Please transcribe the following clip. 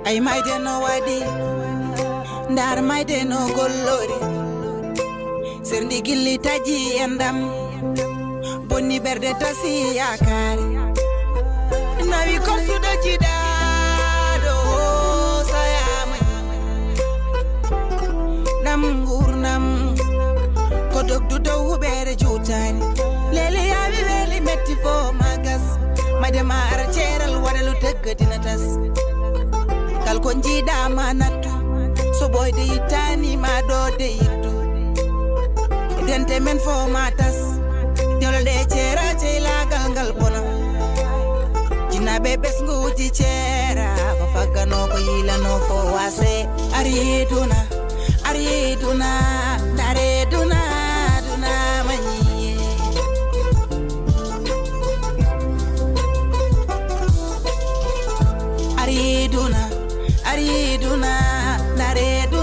ay mayde no wadi ndar mayde no gollori serndi gilli taji endam bonni berde tasi yakari nawi korsudo jidado sayama nam gurnam ko dogdu dow hubere jutani lele yawi weli metti fo magas made mara ceral wadalu teggadina tas kal ko jida manatu so boyde yitani ma do de yittu dente men fo matas jolde cera cela galgal bona jina bebes nguji cera ko fagano ko yilano fo wase ariduna dareduna duna manye ariduna dareduna